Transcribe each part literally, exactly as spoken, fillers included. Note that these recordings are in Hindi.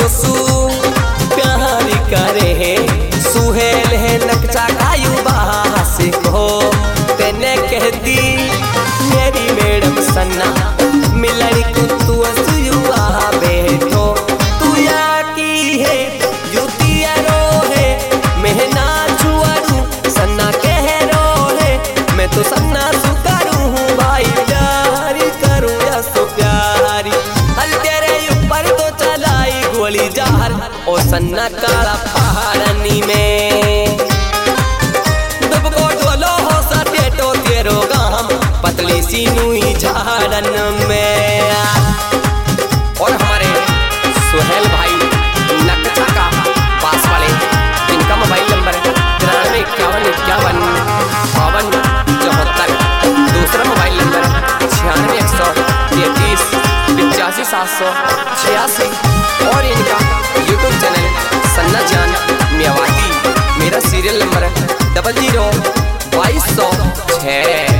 सु प्यार करे है सुहेल है नक्शा गायु बासी को तेने कह दी मेरी मैडम सन्ना मिलनी को तू सुयुआ बैठो तू या की है युतिया रो है मेहना छुआरू सन्ना कह रो है मैं तो सन्ना सुकरू हूँ भाई प्यारी करूँ या सो प्यारी हल तेरे ऊपर तो चलाई गोली जहर ओ सन्ना काला पहाड़नी में दुबको डोलो हो सटेटो तेरो गाम पतली सी नुई झाड़न में। और हमारे सुहेल भाई नक्शा का पास वाले इनका मोबाइल नंबर तिरानवे इक्यावन इक्यावन बावन चौहत्तर, दूसरा मोबाइल नंबर छियानवे एक सौ तैतीस पिचासी सात सौ छियासी और इनका यूट्यूब चैनल सन्ना जान मियावाती। मेरा सीरियल नंबर डबल जीरो बाईस सौ छः।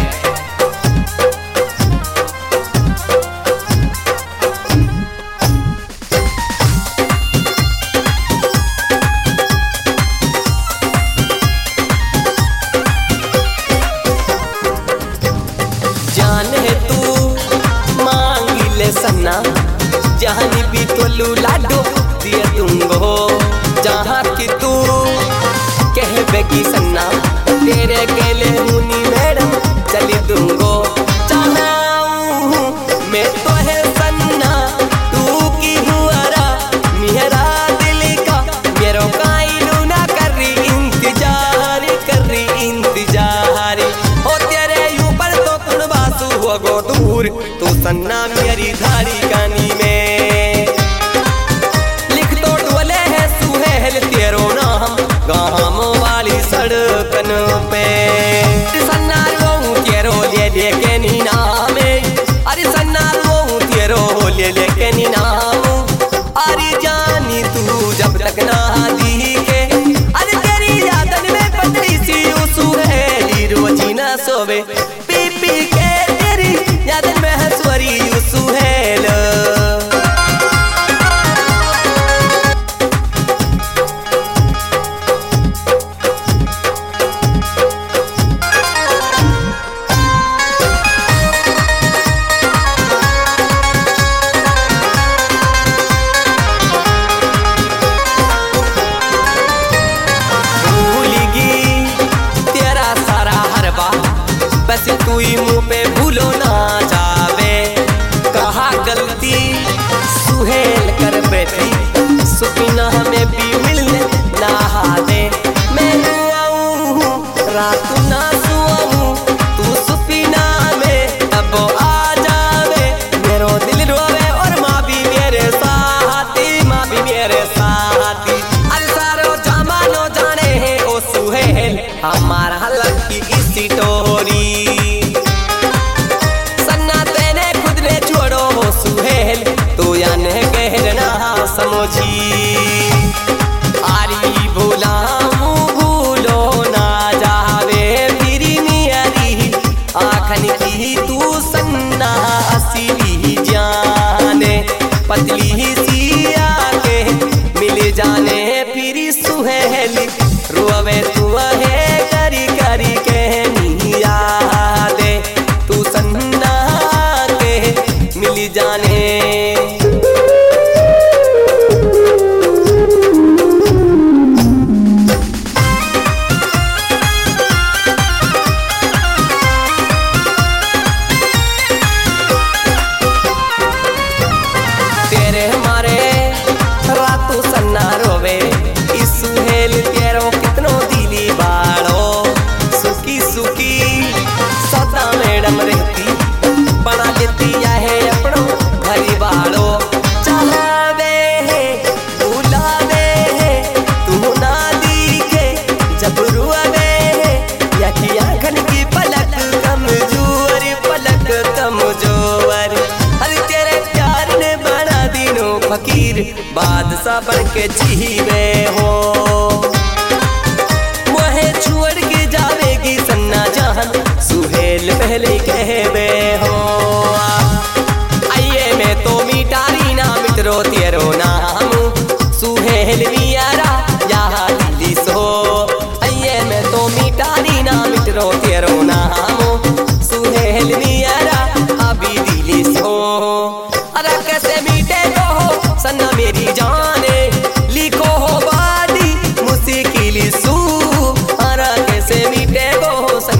सन्ना जहाँ भी तो लाडो दिए दूंगो जहाँ की तू कह बेगी सन्ना तेरे केले मुनी मैडम चली दूंगो चाहूँ मैं तो है सन्ना तू की हुआरा मेरा दिल का मेरो काइलू ना कर रही इंतजार कर रही इंतजार हो तेरे ऊपर तो कुण बासु हो गो दूर तू सन्ना मेरी धारी गानी में लिख तो डोले है सुहेल तेरो नाम गाम वाली सड़कन पे सन्ना रो तेरो ले ले के नी नाम अरे सन्ना रो तेरो ले ले के नी नाम अरे जानी तू जब तक ना दिखे अरे तेरी यादन में पतली सी सुहेली रोजी ना सोवे पी पी के तेरी यादन में हंसवरी सुहेल। तेरा सारा हरबा बस तू ही मुँह पे भूलो ना जावे कहा गलती सुहेल कर बैठी सुपीना हमें भी मिलने ना दे मैं आऊँ रात ना सुआऊँ तू सुपीना में अब आ जावे मेरो दिल रोवे और माँ भी मेरे साथी माँ भी मेरे साथी अरे सारो जमानो जाने है ओ सुहेल हमारा लकी इसी टोरी तो याने कहना समझी आरी भूला भूलो ना जावे फिरी मियारी आखन की तू सन्ना असली जाने पतली सी आके मिल जाने फिरी सुहेली रोवे तू है करी करी कहनी यादे तू सन्ना के मिल जाने। तेरे हमारे रातों सन्ना रोवे इस सुहेल तेरो कितनो दिली बाड़ो सुखी सुखी सदा मैडम रहती बना लेती है अपनो घरी बाड़ो चाहवे है बुलावे है तू ना दिखे जब रुआवे है या कि आँखन की पलक कमजोर पलक कमजोर अरे तेरे प्यार ने बना दिनों फकीर बादशाह बन के जीवे हो मोहे छोड़ के जावेगी सन्ना जान सुहेल पहले कहवे हो आइए मैं तो मिटारी ना मित्रो तेरो नाम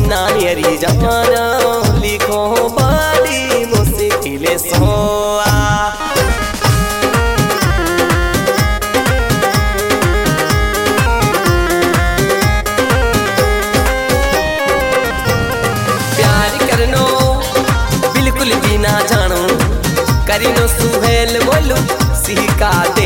नानियरी जमाना लिखो बड़ी मुश्किल सोआ। प्यार करनो बिल्कुल भी ना जानो करीनो सुहेल बोलू सिका